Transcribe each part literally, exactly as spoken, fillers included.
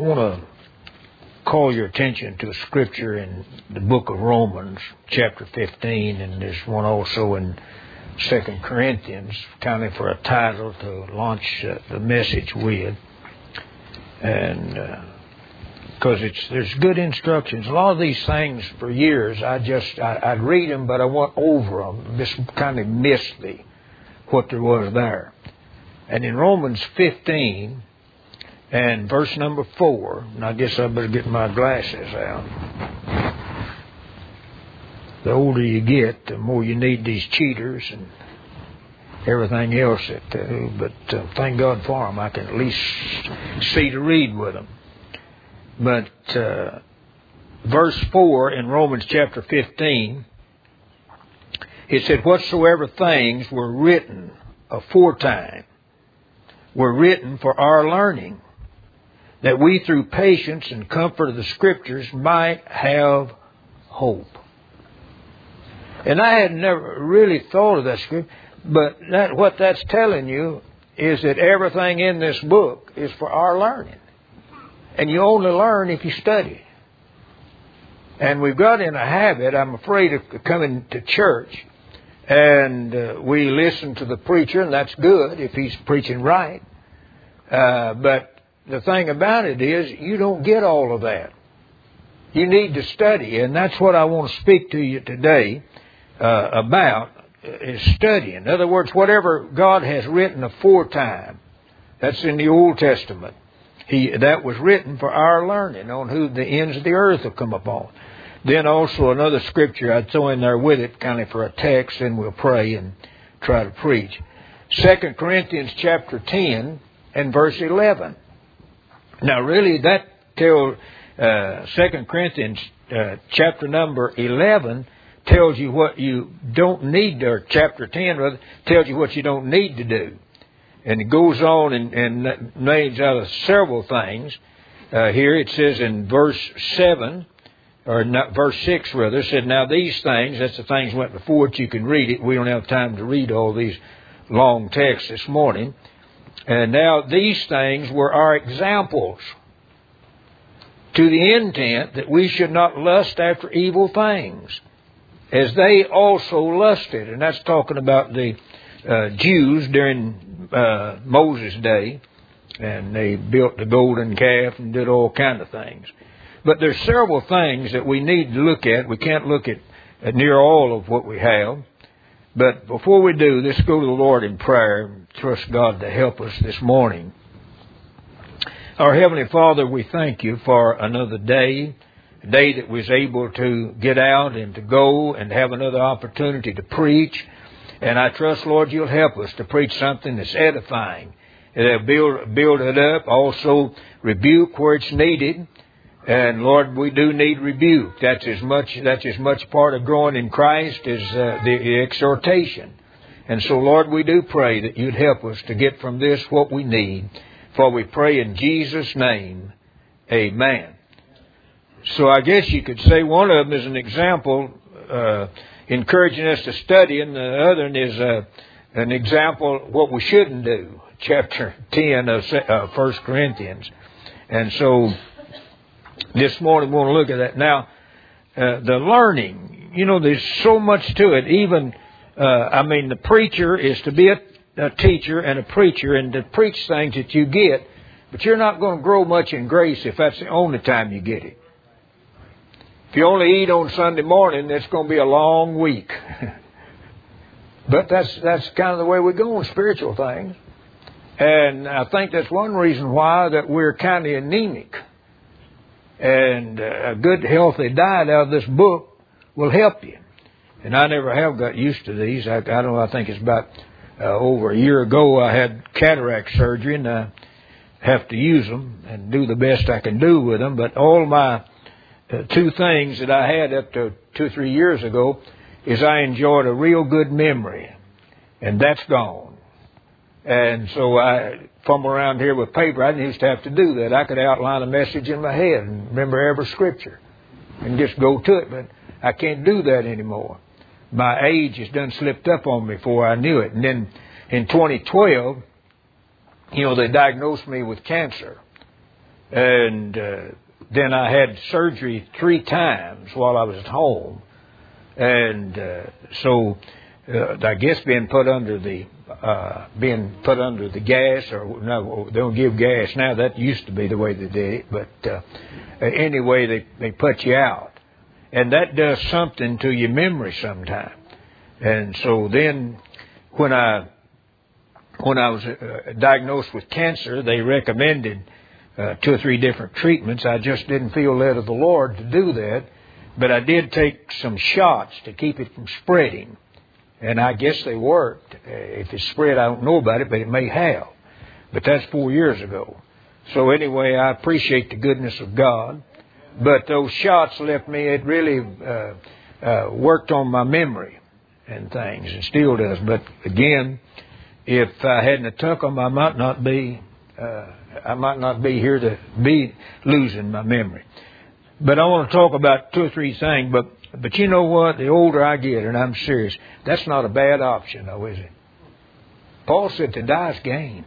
want to call your attention to a scripture in the book of Romans, chapter fifteen, and there's one also in Second Corinthians, kind of for a title to launch uh, the message with. And because uh, it's there's good instructions. A lot of these things for years, I just, I, I'd read them, but I went over them, just kind of missed the, what there was there. And in Romans fifteen, and verse number four, and I guess I better get my glasses out. The older you get, the more you need these cheaters and everything else. That, uh, but uh, thank God for them. I can at least see to read with them. But uh, verse four in Romans chapter fifteen, it said, whatsoever things were written aforetime were written for our learning, that we through patience and comfort of the Scriptures might have hope. And I had never really thought of that scripture, but that, what that's telling you is that everything in this book is for our learning. And you only learn if you study. And we've got in a habit, I'm afraid, of coming to church, and uh, we listen to the preacher, and that's good if he's preaching right. Uh, but the thing about it is, you don't get all of that. You need to study, and that's what I want to speak to you today uh, about, is studying. In other words, whatever God has written aforetime, that's in the Old Testament, He that was written for our learning, on who the ends of the earth have come upon. Then also another scripture I'd throw in there with it, kind of for a text, and we'll pray and try to preach. Second Corinthians chapter ten and verse eleven. Now, really, that tells uh, Second Corinthians uh, chapter number eleven tells you what you don't need to, or chapter ten rather, tells you what you don't need to do. And it goes on and, and names out of several things. Uh, here it says in verse seven, or not, verse six rather, it said, now these things, that's the things went before it, you can read it. We don't have time to read all these long texts this morning. And now these things were our examples, to the intent that we should not lust after evil things, as they also lusted. And that's talking about the uh, Jews during uh, Moses' day. And they built the golden calf and did all kinds of things. But there's several things that we need to look at. We can't look at, at near all of what we have. But before we do, let's go to the Lord in prayer and trust God to help us this morning. Our Heavenly Father, we thank you for another day, a day that was able to get out and to go and have another opportunity to preach. And I trust, Lord, you'll help us to preach something that's edifying. It'll build, build it up, also rebuke where it's needed. And Lord, we do need rebuke. That's as much, that's as much part of growing in Christ as uh, the exhortation. And so, Lord, we do pray that you'd help us to get from this what we need. For we pray in Jesus' name, amen. So I guess you could say one of them is an example, uh, encouraging us to study, and the other is uh, an example of what we shouldn't do. Chapter ten of uh, First Corinthians. And so this morning we want to look at that. Now, uh, the learning, you know, there's so much to it. Even, uh, I mean, the preacher is to be a, a teacher and a preacher and to preach things that you get, but you're not going to grow much in grace if that's the only time you get it. If you only eat on Sunday morning, it's going to be a long week. But that's that's kind of the way we go in spiritual things. And I think that's one reason why that we're kind of anemic. And a good, healthy diet out of this book will help you. And I never have got used to these. I, I don't know, I think it's about uh, over a year ago I had cataract surgery, and I have to use them and do the best I can do with them. But all my uh, two things that I had up to two or three years ago is I enjoyed a real good memory. And that's gone. And so I fumble around here with paper. I didn't used to have to do that. I could outline a message in my head and remember every scripture and just go to it. But I can't do that anymore. My age has done slipped up on me before I knew it. And then in twenty twelve, you know, they diagnosed me with cancer. And uh, then I had surgery three times while I was at home. And uh, so uh, I guess being put under the uh, being put under the gas, or no, they don't give gas now. That used to be the way they did it. But uh, anyway, they, they put you out. And that does something to your memory sometimes. And so then when I when I was uh, diagnosed with cancer, they recommended uh, two or three different treatments. I just didn't feel led of the Lord to do that. But I did take some shots to keep it from spreading. And I guess they worked. If it spread, I don't know about it, but it may have. But that's four years ago. So anyway, I appreciate the goodness of God. But those shots left me, it really uh, uh, worked on my memory and things, and still does. But again, if I hadn't have took them, I might not be, uh, I might not be here to be losing my memory. But I want to talk about two or three things. But but you know what? The older I get, and I'm serious, that's not a bad option, though, is it? Paul said to die is gain.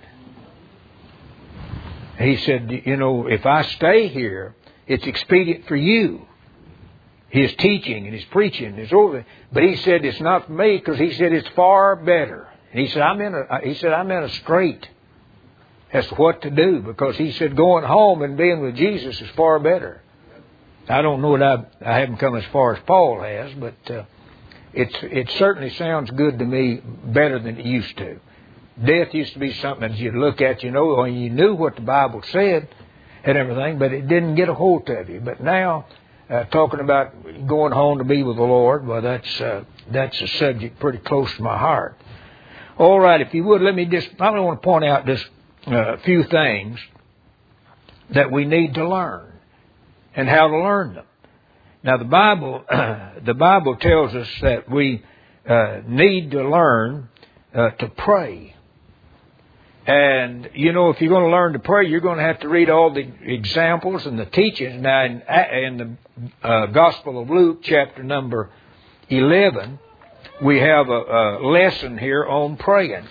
He said, you know, if I stay here, it's expedient for you. His teaching and his preaching is over. But he said it's not for me, because he said it's far better. And he said I'm in a he said I'm in a strait as to what to do, because he said going home and being with Jesus is far better. I don't know that I I haven't come as far as Paul has, but uh, it's it certainly sounds good to me, better than it used to. Death used to be something that you'd look at, you know, and you knew what the Bible said and everything, but it didn't get a hold of you. But now, uh, talking about going home to be with the Lord, well, that's uh, that's a subject pretty close to my heart. All right, if you would, let me just, I want to point out just uh, a few things that we need to learn and how to learn them. Now, the Bible, the Bible tells us that we uh, need to learn uh, to pray. And, you know, if you're going to learn to pray, you're going to have to read all the examples and the teachings. Now, in, in the uh, Gospel of Luke, chapter number eleven, we have a, a lesson here on praying.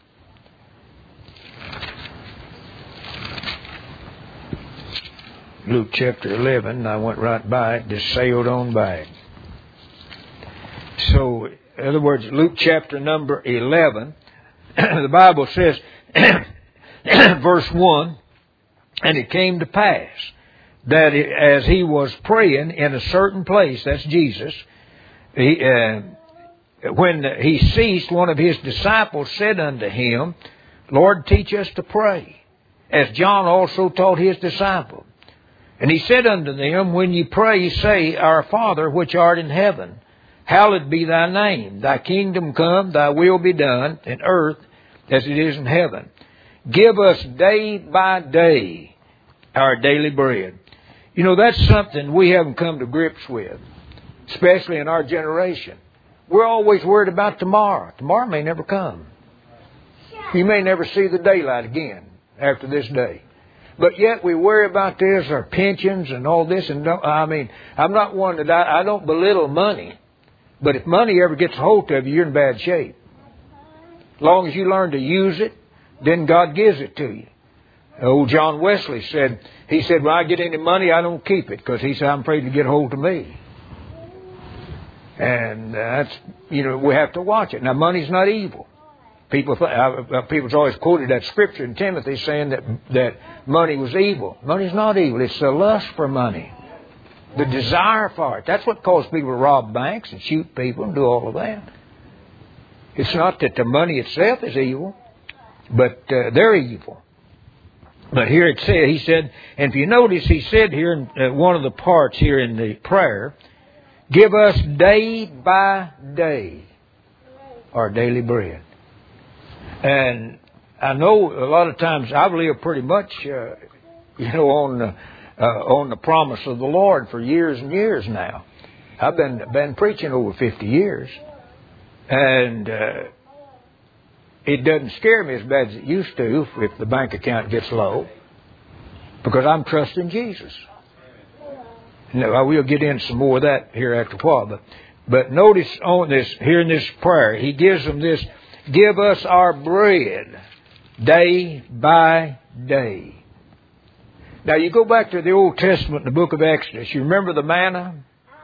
Luke chapter eleven, I went right by it, just sailed on by it. So, in other words, Luke chapter number eleven, the Bible says, verse one, and it came to pass that it, as he was praying in a certain place, that's Jesus, he, uh, when he ceased, one of his disciples said unto him, Lord, teach us to pray, as John also taught his disciples. And he said unto them, when ye pray, say, Our Father, which art in heaven, hallowed be thy name. Thy kingdom come, thy will be done, in earth as it is in heaven. Give us day by day our daily bread. You know, that's something we haven't come to grips with, especially in our generation. We're always worried about tomorrow. Tomorrow may never come. You may never see the daylight again after this day. But yet we worry about this, our pensions and all this. And don't, I mean, I'm not one that I, I don't belittle money. But if money ever gets a hold of you, you're in bad shape. As long as you learn to use it, then God gives it to you. Old John Wesley said, he said, when I get any money, I don't keep it, because he said, I'm afraid to get hold of me. And that's, you know, we have to watch it. Now, money's not evil. People, uh, people's always quoted that scripture in Timothy saying that, that money was evil. Money's not evil. It's the lust for money. The desire for it. That's what causes people to rob banks and shoot people and do all of that. It's not that the money itself is evil, but uh, they're evil. But here it said, he said, and if you notice, he said here in uh, one of the parts here in the prayer, give us day by day our daily bread. And I know a lot of times I've lived pretty much, uh, you know, on the, uh, on the promise of the Lord for years and years now. I've been been preaching over fifty years, and uh, it doesn't scare me as bad as it used to if the bank account gets low, because I'm trusting Jesus. Now, I will get into some more of that here after a while, but but notice on this here in this prayer, he gives them this. Give us our bread day by day. Now you go back to the Old Testament in the book of Exodus. You remember the manna?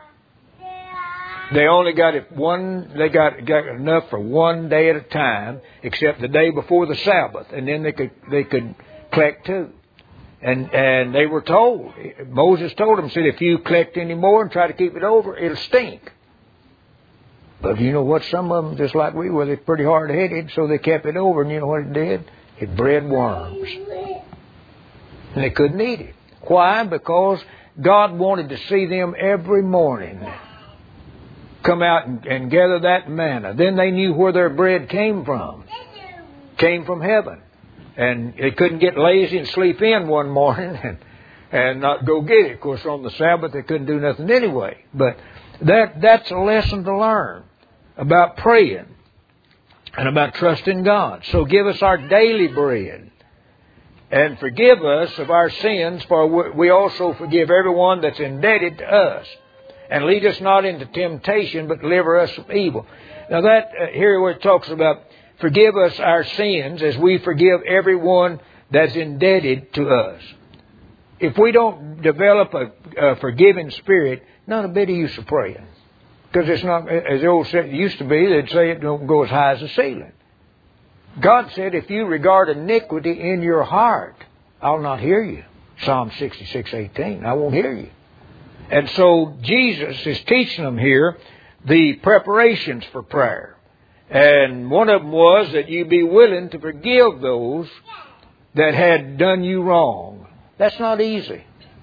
They only got it one, they got, got enough for one day at a time, except the day before the Sabbath. And then they could, they could collect two. And, and they were told, Moses told them, said, if you collect any more and try to keep it over, it'll stink. But you know what? Some of them, just like we were, they're pretty hard-headed, so they kept it over. And you know what it did? It bred worms. And they couldn't eat it. Why? Because God wanted to see them every morning come out and, and gather that manna. Then they knew where their bread came from. Came from heaven. And they couldn't get lazy and sleep in one morning and, and not go get it. Of course, on the Sabbath, they couldn't do nothing anyway. But that that's a lesson to learn about praying and about trusting God. So give us our daily bread. And forgive us of our sins, for we also forgive everyone that's indebted to us. And lead us not into temptation, but deliver us from evil. Now that, uh, here where it talks about forgive us our sins as we forgive everyone that's indebted to us. If we don't develop a, a forgiving spirit, not a bit of use of praying. Because it's not, as the old saying used to be, they'd say it don't go as high as the ceiling. God said, if you regard iniquity in your heart, I'll not hear you. Psalm sixty-six eighteen. I won't hear you. And so Jesus is teaching them here the preparations for prayer. And one of them was that you be willing to forgive those that had done you wrong. That's not easy.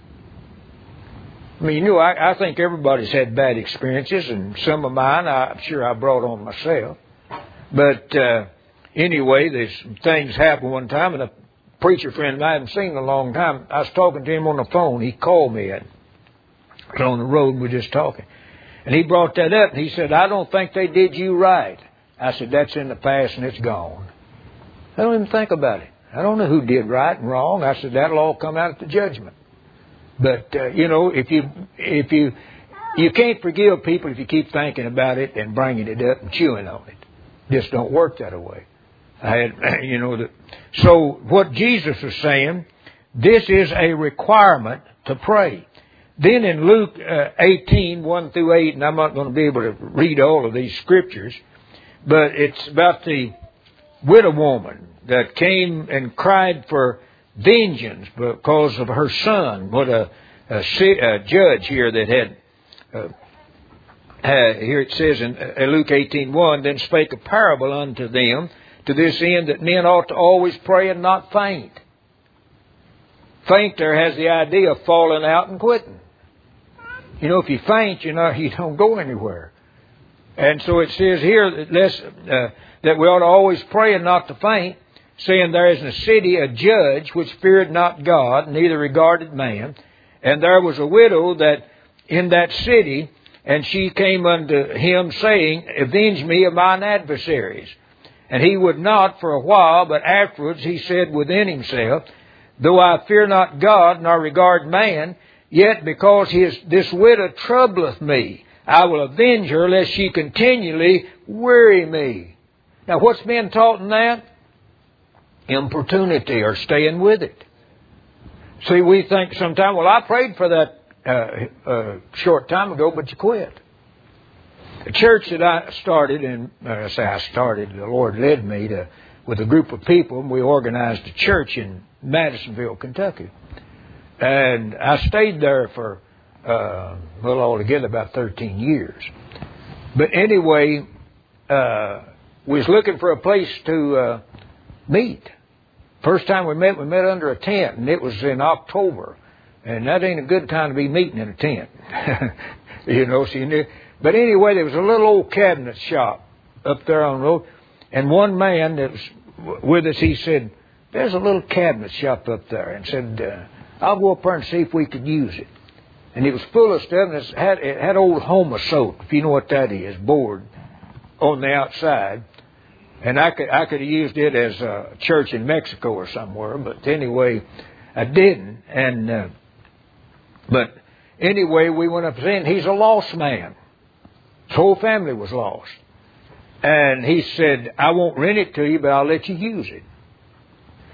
I mean, you know, I, I think everybody's had bad experiences, and some of mine I'm sure I brought on myself. But uh, anyway, there's some things happened one time, and a preacher friend I hadn't seen in a long time, I was talking to him on the phone. He called me and I was on the road, and we were just talking. And he brought that up, and he said, I don't think they did you right. I said, that's in the past, and it's gone. I don't even think about it. I don't know who did right and wrong. I said, that'll all come out at the judgment. But, uh, you know, if you, if you, you can't forgive people if you keep thinking about it and bringing it up and chewing on it. Just don't work that way. I had, you know, the, so what Jesus was saying, this is a requirement to pray. Then in Luke uh, eighteen, one through eight, and I'm not going to be able to read all of these scriptures, but it's about the widow woman that came and cried for vengeance because of her son. What a, a, a judge here that had, uh, had, here it says in uh, Luke eighteen one, then spake a parable unto them to this end that men ought to always pray and not faint. Faint there has the idea of falling out and quitting. You know, if you faint, you know, you don't go anywhere. And so it says here that, less, uh, that we ought to always pray and not to faint, saying there is in a city a judge which feared not God, neither regarded man. And there was a widow that in that city, and she came unto him, saying, avenge me of mine adversaries. And he would not for a while, but afterwards he said within himself, though I fear not God, nor regard man, yet because his, this widow troubleth me, I will avenge her, lest she continually weary me. Now what's been taught in that? Importunity, or staying with it. See, we think sometimes, well, I prayed for that uh, uh, short time ago, but you quit. The church that I started, and uh, I say I started, the Lord led me to with a group of people, and we organized a church in Madisonville, Kentucky. And I stayed there for, uh, well, altogether about thirteen years. But anyway, uh, we was looking for a place to uh, meet. First time we met, we met under a tent, and it was in October. And that ain't a good time to be meeting in a tent. you know, so you knew. But anyway, there was a little old cabinet shop up there on the road. And one man that was with us, he said, there's a little cabinet shop up there. And said, uh, I'll go up there and see if we could use it. And it was full of stuff, and it had, it had old Homosote, if you know what that is, board on the outside. And I could I could have used it as a church in Mexico or somewhere, but anyway, I didn't. And uh, but anyway, we went up there, and he's a lost man. His whole family was lost. And he said, I won't rent it to you, but I'll let you use it.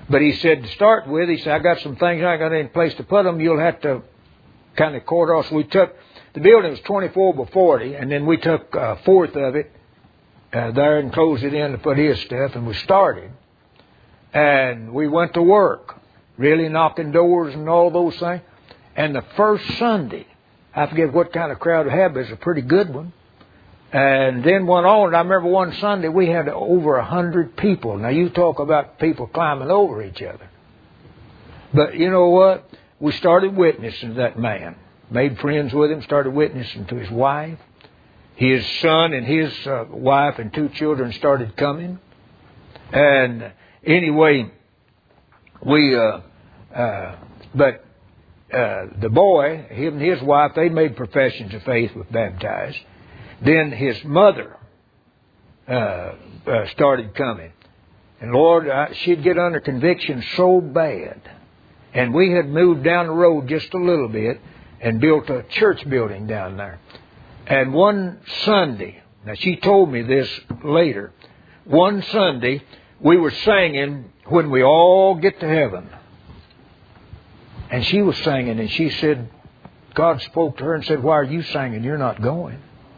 But he said, to start with, he said, I got some things, I ain't got any place to put them. You'll have to kind of quarter off. So we took, the building was twenty-four by forty, and then we took a fourth of it uh, there and closed it in to put his stuff, and we started. And we went to work, really knocking doors and all those things. And the first Sunday, I forget what kind of crowd we had, but it was a pretty good one. And then went on, and I remember one Sunday we had over a hundred people. Now you talk about people climbing over each other. But you know what? We started witnessing to that man. Made friends with him, started witnessing to his wife. His son and his uh, wife and two children started coming. And anyway, we, uh, uh, but uh, the boy, him and his wife, they made professions of faith, was baptized. Then his mother uh, uh, started coming. And Lord, I, she'd get under conviction so bad. And we had moved down the road just a little bit and built a church building down there. And one Sunday, now she told me this later, one Sunday we were singing When We All Get to Heaven. And she was singing, and she said, God spoke to her and said, why are you singing? You're not going.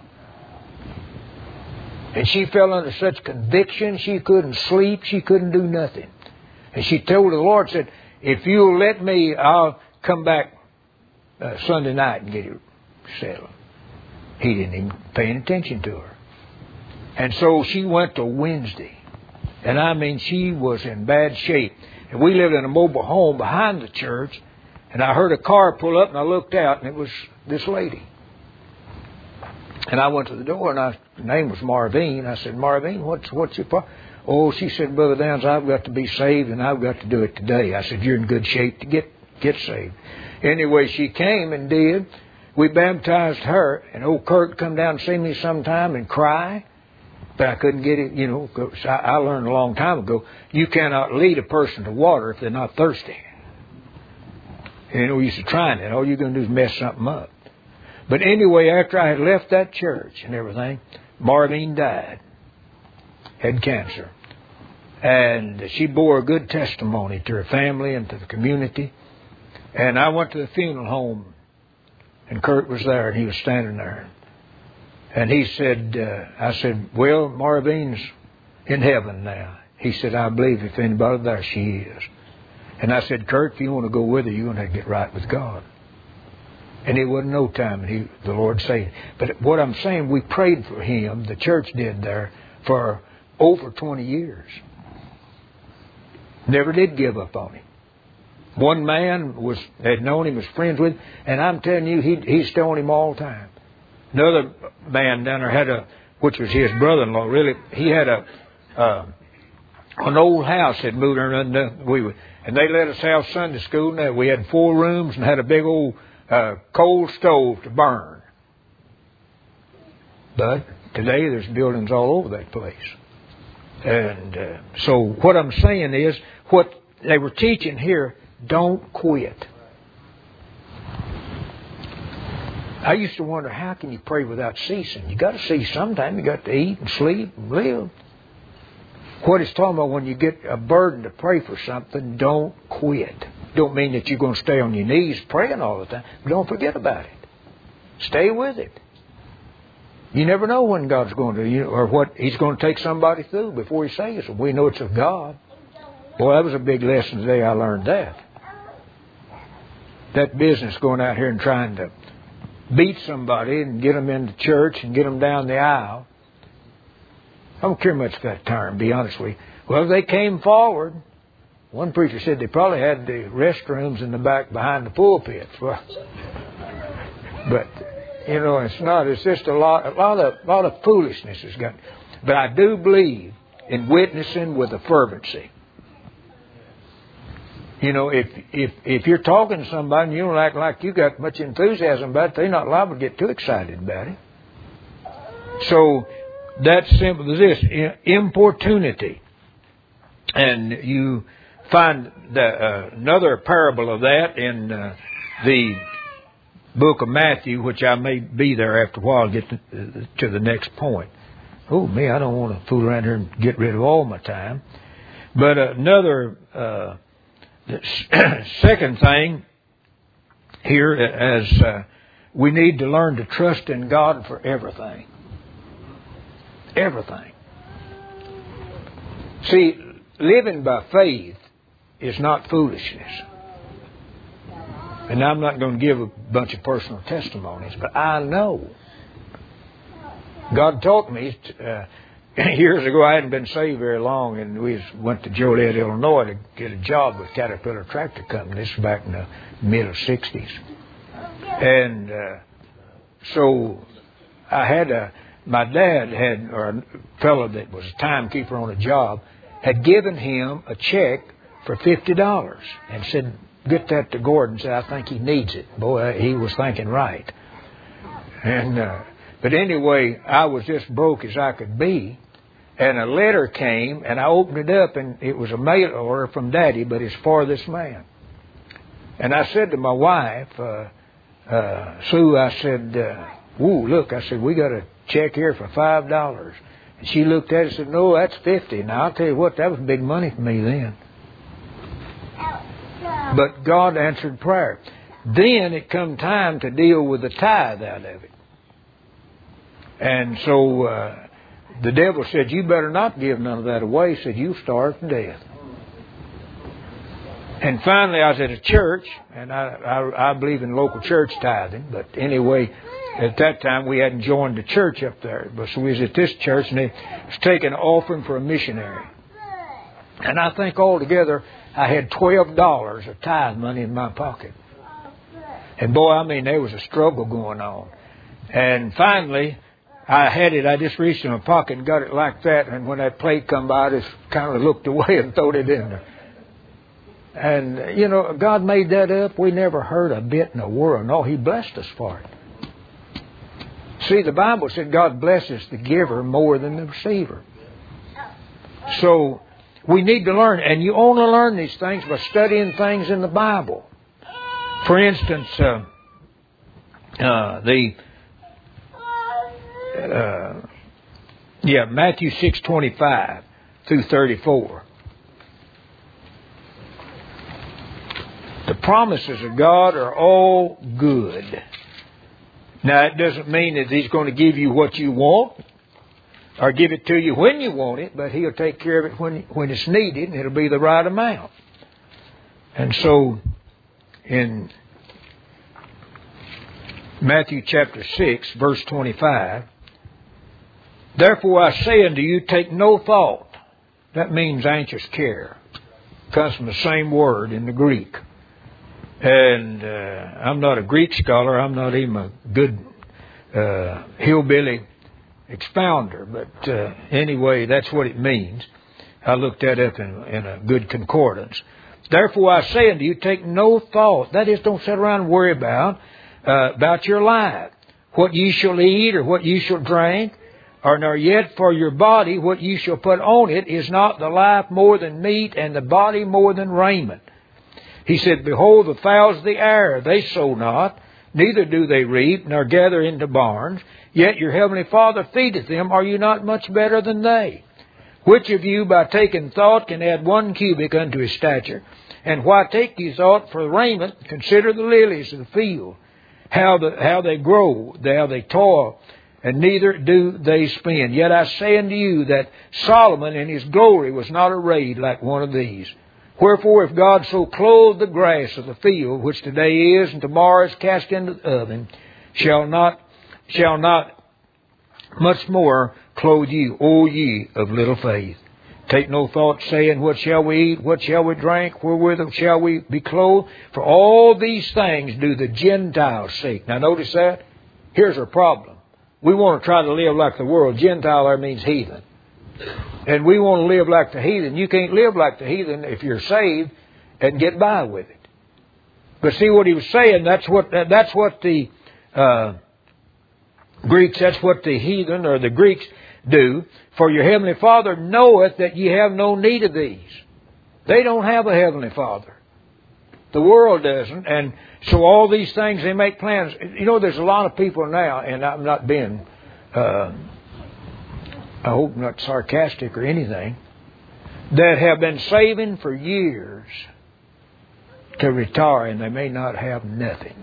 And she fell under such conviction, she couldn't sleep, she couldn't do nothing. And she told the Lord, said, if you'll let me, I'll come back uh, Sunday night and get it settled. He didn't even pay any attention to her. And so she went to Wednesday. And I mean, she was in bad shape. And we lived in a mobile home behind the church. And I heard a car pull up, and I looked out, and it was this lady. And I went to the door, and I, her name was Marvine. I said, Marvine, what's what's your problem? Oh, she said, Brother Downs, I've got to be saved, and I've got to do it today. I said, you're in good shape to get get saved. Anyway, she came and did. We baptized her, and old Kurt come down and see me sometime and cry. But I couldn't get it, you know. I, I learned a long time ago, you cannot lead a person to water if they're not thirsty. You know, we used to try it. All you're going to do is mess something up. But anyway, after I had left that church and everything, Marlene died. Had cancer. And she bore a good testimony to her family and to the community. And I went to the funeral home, and Kurt was there, and he was standing there. And he said, uh, I said, well, Marvine's in heaven now. He said, I believe if anybody there, she is. And I said, Kurt, if you want to go with her, you're going to have to get right with God. And it wasn't no time, and he, the Lord saved. But what I'm saying, we prayed for him, the church did there, for over twenty years. Never did give up on him. One man was had known him, was friends with him, and I'm telling you, he he stoned him all the time. Another man down there had a, which was his brother-in-law, really, he had a, uh, an old house that moved around, and we would, and they let us have Sunday school, and we had four rooms and had a big old uh, coal stove to burn. But today there's buildings all over that place. And uh, so what I'm saying is, what they were teaching here, don't quit. I used to wonder, how can you pray without ceasing? You got to cease sometime. You got to eat and sleep and live. What it's talking about, when you get a burden to pray for something, don't quit. Don't mean that you're going to stay on your knees praying all the time. But don't forget about it. Stay with it. You never know when God's going to, you know, or what He's going to take somebody through before He saves them. We know it's of God. Boy, that was a big lesson today. I learned that. That business going out here and trying to beat somebody and get them into church and get them down the aisle. I don't care much for that term, be honest with you. Well, they came forward. One preacher said they probably had the restrooms in the back behind the pulpit. Well, but, you know, it's not. It's just a lot, a lot of, a lot of foolishness has got. But I do believe in witnessing with a fervency. You know, if if if you're talking to somebody and you don't act like you got much enthusiasm about it, they're not liable to get too excited about it. So that's simple as this: importunity. And you find the, uh, another parable of that in uh, the book of Matthew, which I may be there after a while, get to, to the next point. Oh, me, I don't want to fool around here and get rid of all my time. But another, uh, the second thing here, as uh, we need to learn to trust in God for everything. Everything. See, living by faith is not foolishness. And I'm not going to give a bunch of personal testimonies, but I know. God taught me, uh, years ago, I hadn't been saved very long, and we went to Joliet, Illinois to get a job with Caterpillar Tractor Company. This was back in the mid of sixties. And uh, so I had a, my dad had, or a fellow that was a timekeeper on a job, had given him a check for fifty dollars and said, get that to Gordon. Said, I think he needs it. Boy, he was thinking right. And uh, but anyway, I was just broke as I could be. And a letter came, and I opened it up, and it was a mail order from Daddy, but it's for this man. And I said to my wife, uh, uh, Sue, I said, uh, whoa, look, I said, we got a check here for five dollars. And she looked at it and said, no, that's fifty. Now, I'll tell you what, that was big money for me then. But God answered prayer. Then it come time to deal with the tithe out of it. And so uh, the devil said, you better not give none of that away. He said, you'll starve to death. And finally I was at a church, and I, I, I believe in local church tithing. But anyway, at that time we hadn't joined the church up there. But so we was at this church, and they was taking an offering for a missionary. And I think altogether I had twelve dollars of tithe money in my pocket. And boy, I mean, there was a struggle going on. And finally, I had it, I just reached in my pocket and got it like that. And when that plate come by, I just kind of looked away and throwed it in there. And, you know, God made that up. We never heard a bit in the world. No, He blessed us for it. See, the Bible said God blesses the giver more than the receiver. So we need to learn, and you only learn these things by studying things in the Bible. For instance, uh, uh, the uh, yeah Matthew six twenty-five through thirty-four. The promises of God are all good. Now, it doesn't mean that He's going to give you what you want or give it to you when you want it, but He'll take care of it when when it's needed, and it'll be the right amount. And so, in Matthew chapter six, verse twenty-five, therefore I say unto you, take no thought. That means anxious care. It comes from the same word in the Greek. And uh, I'm not a Greek scholar. I'm not even a good uh, hillbilly expounder. But uh, anyway, that's what it means. I looked that up in, in a good concordance. Therefore I say unto you, take no thought. That is, don't sit around and worry about, uh, about your life. What ye shall eat or what ye shall drink. Or nor yet for your body what ye shall put on it. Is not the life more than meat, and the body more than raiment? He said, behold, the fowls of the air, they sow not, neither do they reap, nor gather into barns, yet your heavenly Father feedeth them. Are you not much better than they? Which of you, by taking thought, can add one cubit unto his stature? And why take ye thought for raiment? Consider the lilies of the field, how, the, how they grow, how they toil, and neither do they spin. Yet I say unto you that Solomon in his glory was not arrayed like one of these. Wherefore, if God so clothe the grass of the field, which today is and tomorrow is cast into the oven, shall not shall not much more clothe you, O ye of little faith. Take no thought, saying, what shall we eat? What shall we drink? Wherewith shall we be clothed? For all these things do the Gentiles seek. Now notice that. Here's our problem. We want to try to live like the world. Gentile there means heathen. And we want to live like the heathen. You can't live like the heathen if you're saved and get by with it. But see what he was saying, that's what that's what the uh, Greeks, that's what the heathen or the Greeks do. For your heavenly Father knoweth that ye have no need of these. They don't have a heavenly Father. The world doesn't. And so all these things, they make plans. You know, there's a lot of people now, and I'm not being... Uh, I hope not sarcastic or anything, that have been saving for years to retire, and they may not have nothing.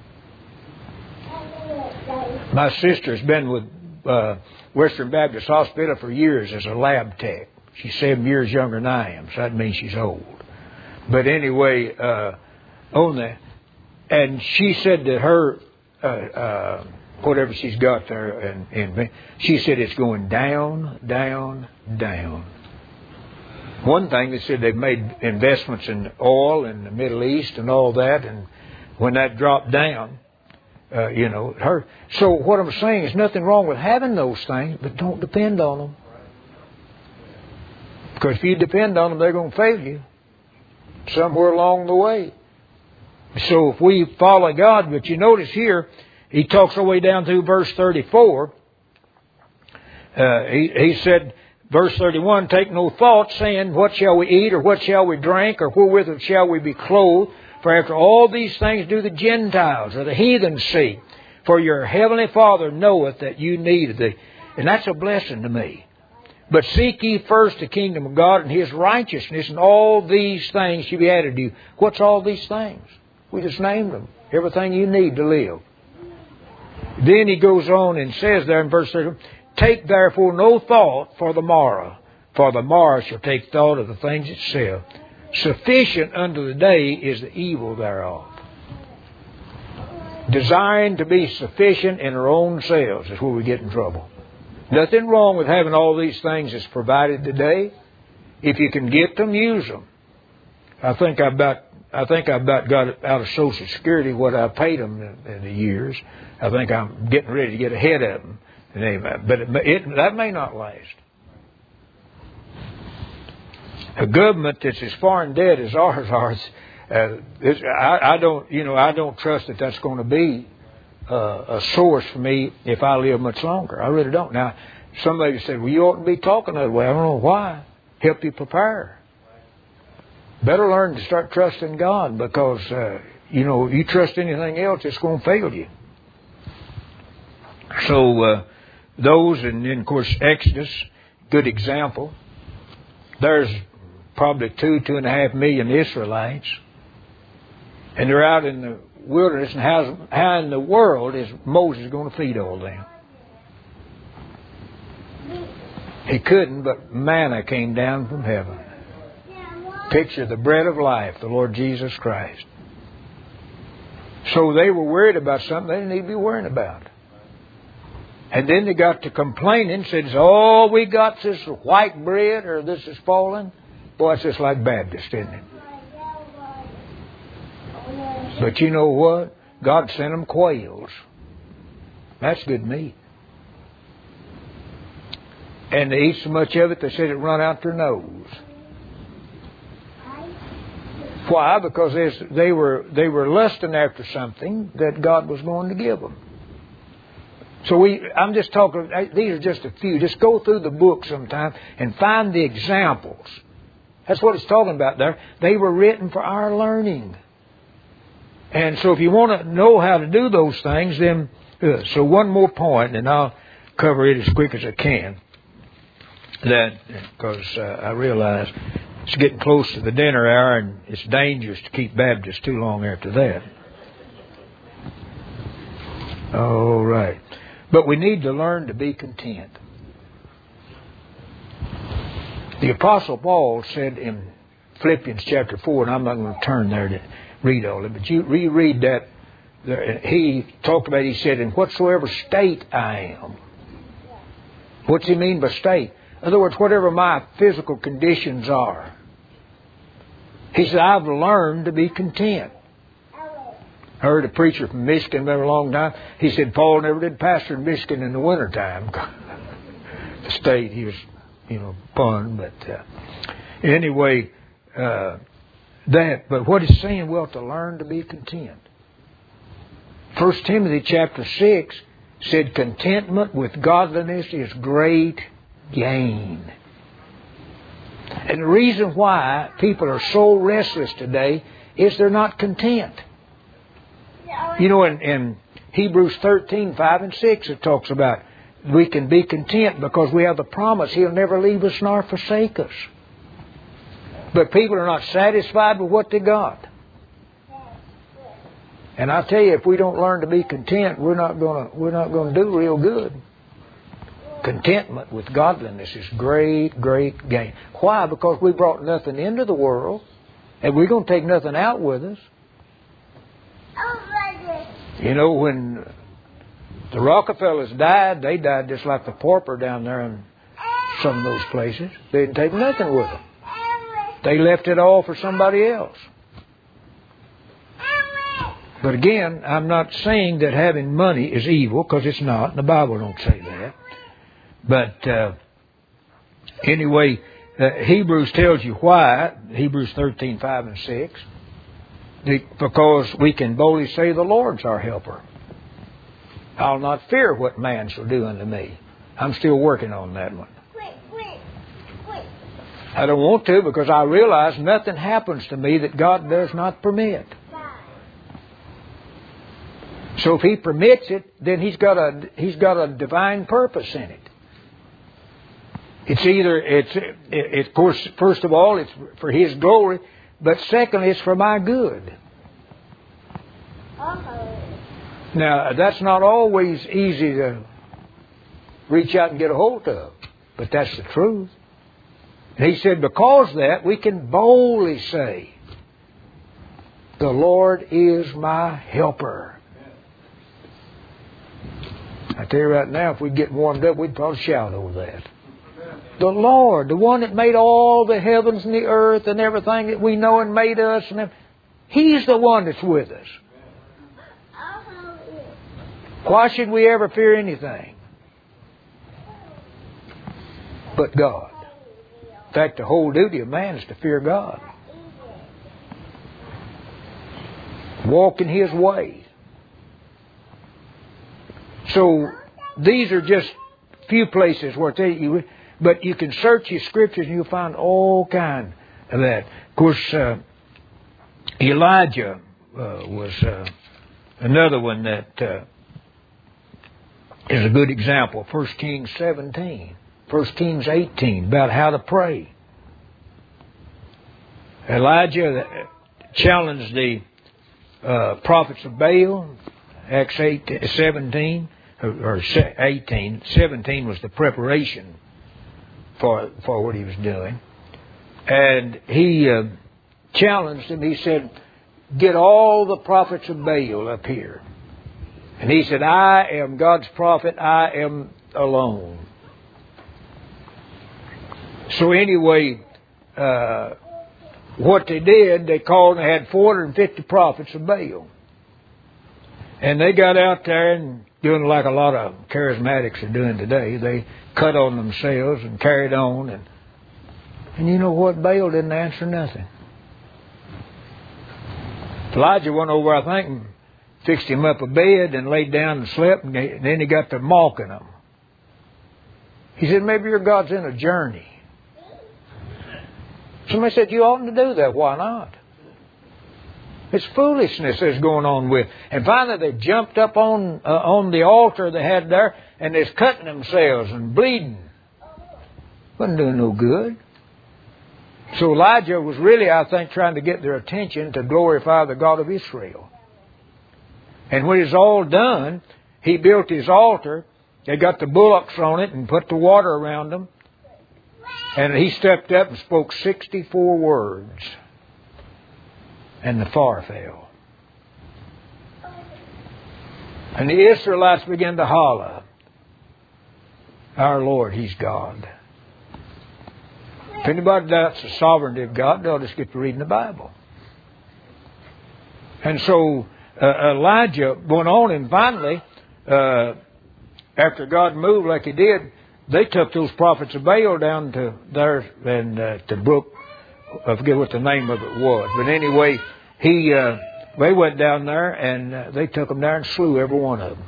My sister's been with uh, Western Baptist Hospital for years as a lab tech. She's seven years younger than I am, so that means she's old. But anyway, uh, on that, and she said that her, uh, uh, whatever she's got there, and, and she said it's going down, down, down. One thing, they said they've made investments in oil in the Middle East and all that, and when that dropped down, uh, you know, her. So what I'm saying is nothing wrong with having those things, but don't depend on them. Because if you depend on them, they're going to fail you somewhere along the way. So if we follow God, but you notice here, he talks all the way down through verse thirty-four. Uh, he, he said, verse thirty-one, take no thought, saying, what shall we eat, or what shall we drink, or wherewith shall we be clothed? For after all these things do the Gentiles, or the heathen seek. For your heavenly Father knoweth that you need thee. And that's a blessing to me. But seek ye first the kingdom of God and His righteousness, and all these things shall be added to you. What's all these things? We just named them. Everything you need to live. Then he goes on and says there in verse thirty, take therefore no thought for the morrow, for the morrow shall take thought of the things itself. Sufficient unto the day is the evil thereof. Desiring to be sufficient in our own selves is where we get in trouble. Nothing wrong with having all these things that's provided today. If you can get them, use them. I think I about I think I about got out of Social Security what I paid them in, in the years. I think I'm getting ready to get ahead of them. But it, it, that may not last. A government that's as far in debt as ours are, uh, is, I, I don't, you know, I don't trust that that's going to be uh, a source for me if I live much longer. I really don't. Now, somebody said, well, you ought to be talking that way. I don't know why. Help you prepare. Better learn to start trusting God, because, uh, you know, if you trust anything else, it's going to fail you. So, uh, those, and then, of course, Exodus, good example. There's probably two, two and a half million Israelites. And they're out in the wilderness, and how, how in the world is Moses going to feed all them? He couldn't, but manna came down from heaven. Picture the bread of life, the Lord Jesus Christ. So they were worried about something they didn't need to be worrying about. And then they got to complaining, said, oh, we got this white bread, or this is falling. Boy, it's just like Baptist, isn't it? But you know what? God sent them quails. That's good meat. And they eat so much of it, they said it run out their nose. Why? Because they were they were lusting after something that God was going to give them. So we, I'm just talking, these are just a few. Just go through the book sometime and find the examples. That's what it's talking about there. They were written for our learning. And so if you want to know how to do those things, then, uh, so one more point, and I'll cover it as quick as I can. That, because uh, I realize it's getting close to the dinner hour, and it's dangerous to keep Baptists too long after that. All right. But we need to learn to be content. The Apostle Paul said in Philippians chapter four, and I'm not going to turn there to read all of it, but you reread that. He talked about, he said, in whatsoever state I am. What's he mean by state? In other words, whatever my physical conditions are. He said, I've learned to be content. I heard a preacher from Michigan for a long time. He said Paul never did pastor in Michigan in the wintertime. The state, he was, you know, fun. But uh, anyway, uh, that. But what he's saying, well, to learn to be content. First Timothy chapter six said contentment with godliness is great gain. And the reason why people are so restless today is they're not content. You know, in, in Hebrews thirteen, five and six, it talks about we can be content because we have the promise He'll never leave us nor forsake us. But people are not satisfied with what they got. And I tell you, if we don't learn to be content, we're not gonna we're not gonna do real good. Contentment with godliness is great, great gain. Why? Because we brought nothing into the world, and we're gonna take nothing out with us. You know, when the Rockefellers died, they died just like the pauper down there in some of those places. They didn't take nothing with them. They left it all for somebody else. But again, I'm not saying that having money is evil, because it's not. The Bible don't say that. But uh, anyway, uh, Hebrews tells you why. Hebrews thirteen, five and six. The, because we can boldly say the Lord's our helper. I'll not fear what man shall do unto me. I'm still working on that one. I don't want to, because I realize nothing happens to me that God does not permit. So if He permits it, then He's got a He's got a divine purpose in it. It's either it's it, it, of course first of all it's for His glory, but secondly it's for my good. Now that's not always easy to reach out and get a hold of, but that's the truth. And He said, because of that, we can boldly say, the Lord is my helper. I tell you right now, if we get warmed up, we'd probably shout over that. The Lord, the one that made all the heavens and the earth and everything that we know and made us, and He's the one that's with us. Why should we ever fear anything but God? In fact, the whole duty of man is to fear God. Walk in His way. So, these are just few places where they, you, but you can search your scriptures and you'll find all kind of that. Of course, uh, Elijah uh, was uh, another one that uh, is a good example. First Kings seventeen. First Kings eighteen, about how to pray. Elijah challenged the uh, prophets of Baal, Acts eight, seventeen, or eighteen. seventeen was the preparation for for what he was doing. And he uh, challenged him. He said, get all the prophets of Baal up here. And he said, I am God's prophet. I am alone. So anyway, uh, what they did, they called and they had four hundred fifty prophets of Baal. And they got out there and doing like a lot of charismatics are doing today. They cut on themselves and carried on. And, and you know what? Baal didn't answer nothing. Elijah went over, I think, and fixed him up a bed and laid down and slept. And then he got to mocking them. He said, maybe your God's in a journey. Somebody said, you oughtn't to do that. Why not? It's foolishness that's going on with. And finally they jumped up on uh, on the altar they had there, and they're cutting themselves and bleeding. Wasn't doing no good. So Elijah was really, I think, trying to get their attention to glorify the God of Israel. And when it's all done, he built his altar. They got the bullocks on it and put the water around them. And he stepped up and spoke sixty-four words. And the fire fell. And the Israelites began to holler, our Lord, He's God. If anybody doubts the sovereignty of God, they'll just get to reading the Bible. And so uh, Elijah went on, and finally, uh, after God moved like He did, they took those prophets of Baal down to there and uh, to Brook. I forget what the name of it was. But anyway, he uh, they went down there and uh, they took them there and slew every one of them.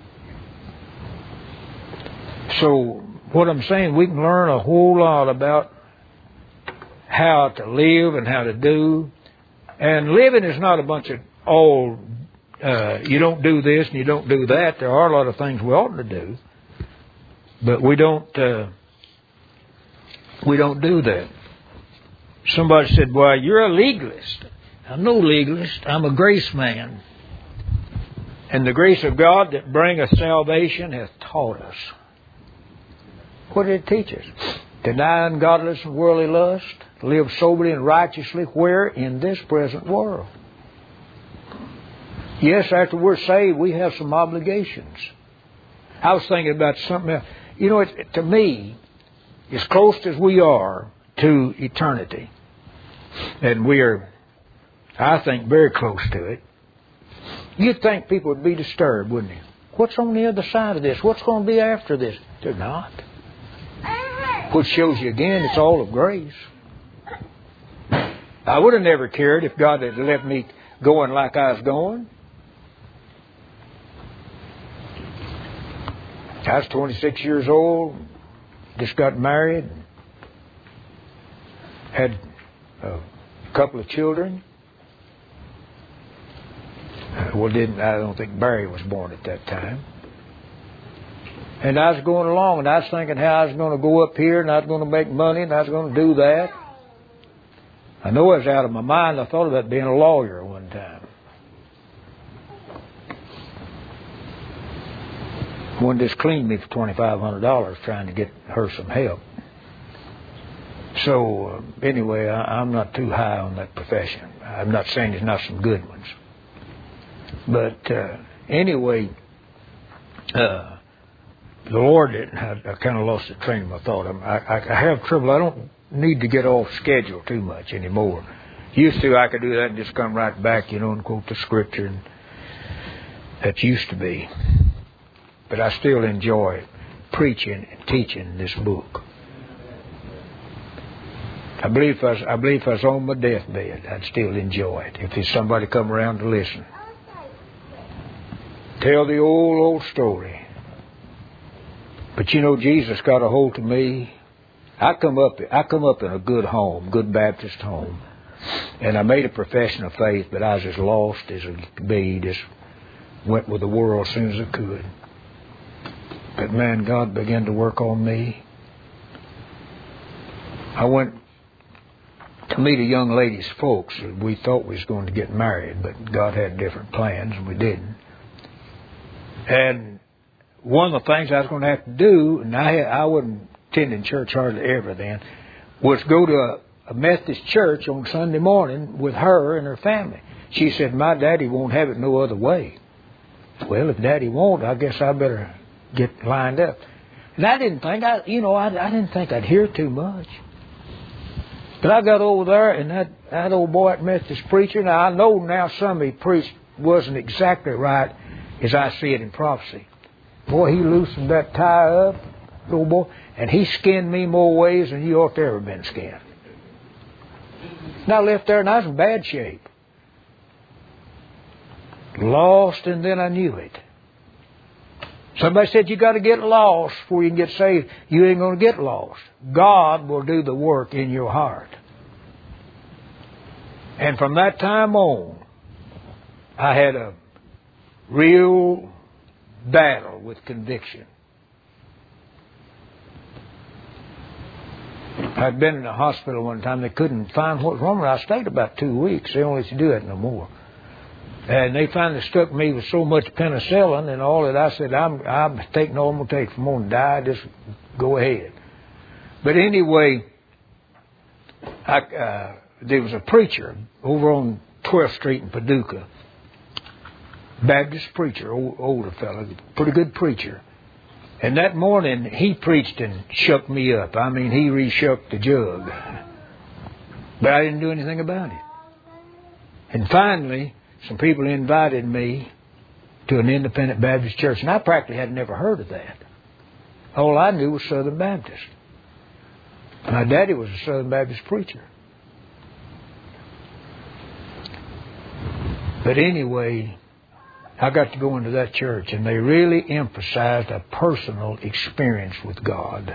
So what I'm saying, we can learn a whole lot about how to live and how to do. And living is not a bunch of all, uh, you don't do this and you don't do that. There are a lot of things we ought to do. But we don't, uh, we don't do that. Somebody said, well, you're a legalist. I'm no legalist. I'm a grace man. And the grace of God that bringeth salvation hath taught us. What did it teach us? Deny ungodliness and worldly lust. Live soberly and righteously. Where? In this present world. Yes, after we're saved, we have some obligations. I was thinking about something else. You know, it, to me, as close as we are to eternity, and we are, I think, very close to it, you'd think people would be disturbed, wouldn't you? What's on the other side of this? What's going to be after this? They're not. Which shows you again, it's all of grace. I would have never cared if God had left me going like I was going. I was twenty-six years old, just got married, had a couple of children. Well, didn't I don't think Barry was born at that time. And I was going along, and I was thinking how I was going to go up here, and I was going to make money, and I was going to do that. I know I was out of my mind. I thought about being a lawyer one time. One just cleaned me for twenty-five hundred dollars trying to get her some help. So, uh, anyway, I, I'm not too high on that profession. I'm not saying there's not some good ones. But uh, anyway, uh, the Lord didn't. I, I kind of lost the train of my thought. I, I, I have trouble. I don't need to get off schedule too much anymore. Used to, I could do that and just come right back, you know, and quote the scripture. And that used to be. But I still enjoy preaching and teaching this book. I believe if I was, I believe if I was on my deathbed, I'd still enjoy it. If there's somebody come around to listen. Tell the old, old story. But you know, Jesus got a hold of me. I come up, I come up in a good home, good Baptist home. And I made a profession of faith, but I was as lost as I could be. Just went with the world as soon as I could. But man, God began to work on me. I went to meet a young lady's folks. We thought we was going to get married, but God had different plans, and we didn't. And one of the things I was going to have to do, and I had, I wasn't attending church hardly ever then, was go to a, a Methodist church on Sunday morning with her and her family. She said, my daddy won't have it no other way. Well, if daddy won't, I guess I better get lined up. And I didn't think, I, you know, I, I didn't think I'd hear too much. But I got over there, and that, that old boy at Methodist preacher, now I know now some he preached wasn't exactly right as I see it in prophecy. Boy, he loosened that tie up, old boy, and he skinned me more ways than you ought to ever been skinned. And I left there, and I was in bad shape. Lost, and then I knew it. Somebody said you got to get lost before you can get saved. You ain't going to get lost. God will do the work in your heart. And from that time on, I had a real battle with conviction. I'd been in the hospital one time. They couldn't find what was wrong with me. I stayed about two weeks. They don't let you do that no more. And they finally stuck me with so much penicillin and all that. I said, I'm, I'm taking all I'm going to take. If I'm going to die, just go ahead. But anyway, I, uh, there was a preacher over on twelfth Street in Paducah. Baptist preacher, old, older fellow, pretty good preacher. And that morning, he preached and shook me up. I mean, he re-shook the jug. But I didn't do anything about it. And finally, some people invited me to an independent Baptist church, and I practically had never heard of that. All I knew was Southern Baptist. My daddy was a Southern Baptist preacher. But anyway, I got to go into that church, and they really emphasized a personal experience with God.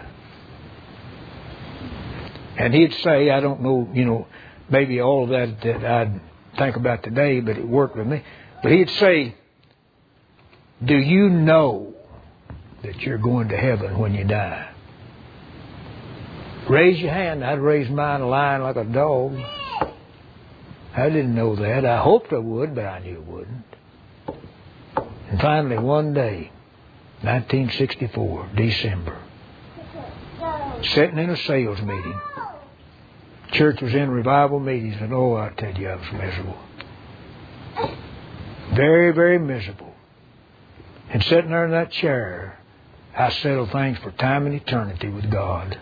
And he'd say, I don't know, you know, maybe all of that that I'd think about today, but it worked with me. But he'd say, do you know that you're going to heaven when you die? Raise your hand. I'd raise mine lying like a dog. I didn't know that. I hoped I would, but I knew it wouldn't. And finally, one day, nineteen sixty-four, December, sitting in a sales meeting, church was in revival meetings, and oh, I tell you, I was miserable. Very, very miserable. And sitting there in that chair, I settled things for time and eternity with God.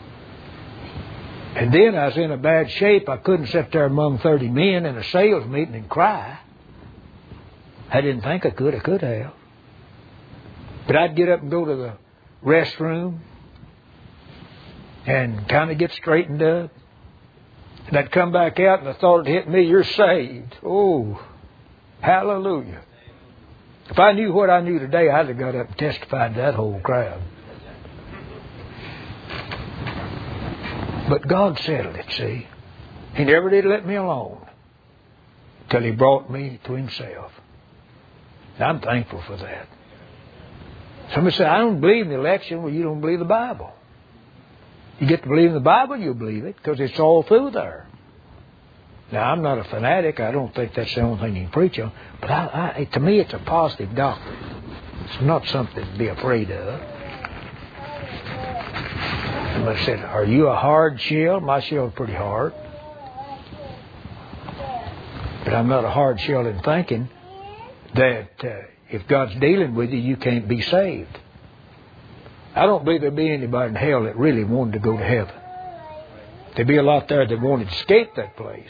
And then I was in a bad shape. I couldn't sit there among thirty men in a sales meeting and cry. I didn't think I could. I could have. But I'd get up and go to the restroom and kind of get straightened up. And I'd come back out and the thought had hit me, you're saved. Oh, hallelujah. If I knew what I knew today, I'd have got up and testified to that whole crowd. But God settled it, see. He never did let me alone till He brought me to Himself. And I'm thankful for that. Somebody said, I don't believe in the election. Well, you don't believe the Bible. You get to believe in the Bible, you'll believe it, because it's all through there. Now, I'm not a fanatic. I don't think that's the only thing you can preach on. But I, I, to me, it's a positive doctrine. It's not something to be afraid of. Somebody said, are you a hard shell? My shell's pretty hard. But I'm not a hard shell in thinking that uh, if God's dealing with you, you can't be saved. I don't believe there'd be anybody in hell that really wanted to go to heaven. There'd be a lot there that wanted to escape that place.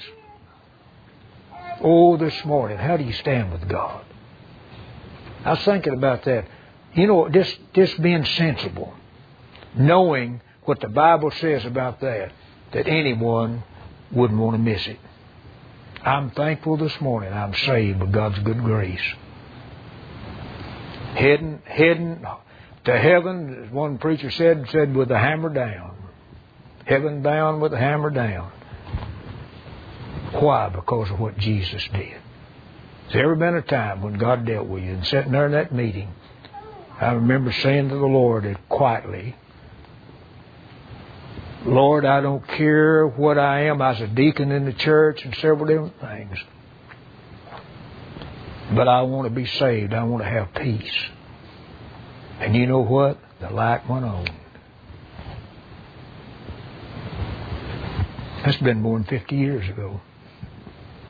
Oh, this morning, how do you stand with God? I was thinking about that. You know, just, just being sensible, knowing what the Bible says about that, that anyone wouldn't want to miss it. I'm thankful this morning I'm saved by God's good grace. Heading, heading to heaven, as one preacher said, said with the hammer down. Heaven bound with the hammer down. Why? Because of what Jesus did. There's ever been a time when God dealt with you and sitting there in that meeting, I remember saying to the Lord quietly, Lord, I don't care what I am. I was a deacon in the church and several different things. But I want to be saved. I want to have peace. And you know what? The light went on. That's been more than fifty years ago.